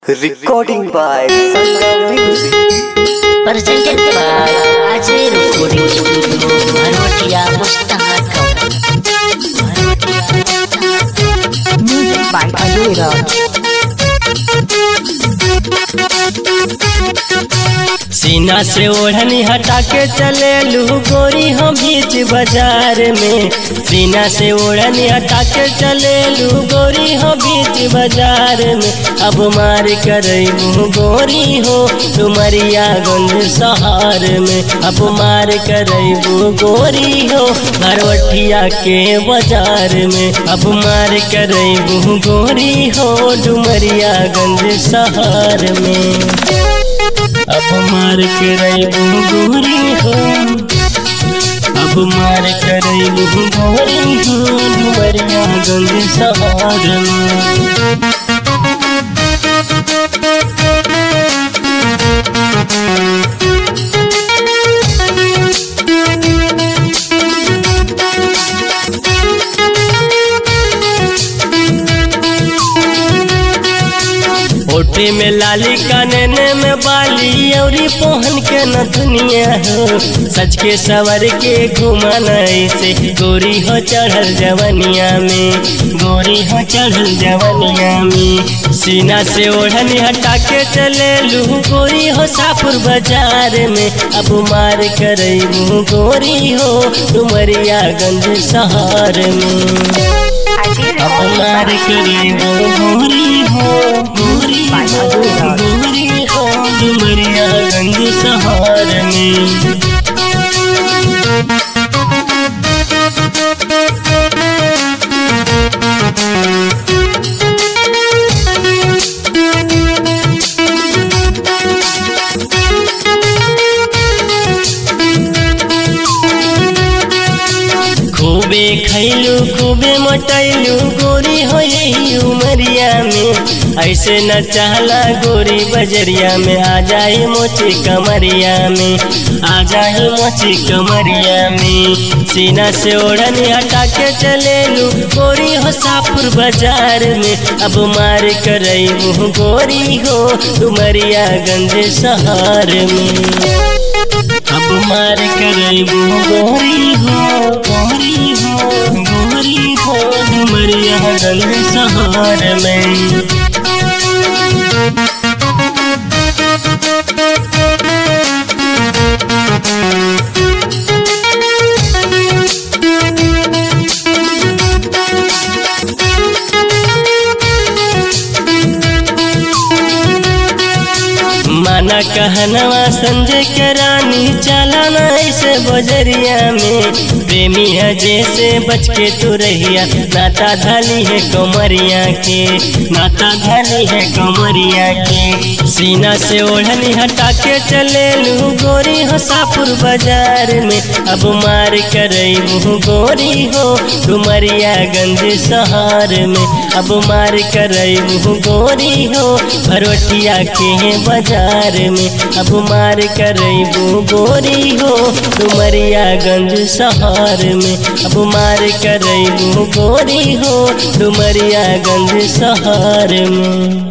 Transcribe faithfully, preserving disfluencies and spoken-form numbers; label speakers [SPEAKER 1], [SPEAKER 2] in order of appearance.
[SPEAKER 1] Recording by Sangam Music.
[SPEAKER 2] Presented by Ajay Recording Studio, Marwatia Mustahakam. Music by Ajay Raj.
[SPEAKER 3] सीना से ओढ़नी हटा के चले लू गोरी हम बीच बाजार में। सीना से ओढ़नी हटा के चले लू गोरी हम बीच बाजार में। अब मार करबू गोरी हो डुमरिया गंज सहार में। अब मार करबू गोरी हो भरवटिया के बाजार में। अब मार करबू गोरी हो डुमरिया गंज सहार में। अब मार करबू गोरी हो, अब मार करबू गोरी हो डुमरिया गंज सहार में। ओटे में लाली कानने में बाली औरी पोहन के नथुनिया हो। सच के सवर के घुमाना ऐसे गोरी हो चढ़ल जवनिया में। गोरी हो चढ़ल जवनिया में। सीना से ओढ़नी हटा के चले लू गोरी हो सापुर बाजार में। अब मार करबू गोरी हो डुमरिया गंज सहार में। अब मार करबू गोरी हो, गोरी हो, गोरी हो डुमरिया गंज सहार में। खूबे खैलू खूबे मोटैलू गोरी हो यही उमरिया में। ऐसे न चाहला गोरी बजरिया में। आ जाए मोची कमरिया में, आ जाए मोची कमरिया में। सीना से ओढ़नी हटा के चले लू गोरी हो सापुर बाजार में। अब मार करबू गोरी हो डुमरिया गंज सहार में। अब मार करबू गोरी हो, गोरी हो, गोरी हो डुमरिया गंज सहार में। माना कहनवा संजय के रानी चलाना ऐसे बजरिया में। प्रेमी है जैसे बच के तू रहिया नाता धाली है कमरिया के। नाता धाली है कमरिया के। सीना से ओढ़नी हटा के चले लू गोरी हो सापुर बाजार में। अब मार करबू गोरी हो डुमरिया गंज सहार में। अब मार करबू गोरी हो भरवटिया के बाजार में। अब मार करबू गोरी हो डुमरिया गंज सहार में। अब मार करबू गोरी हो डुमरिया गंज सहार में।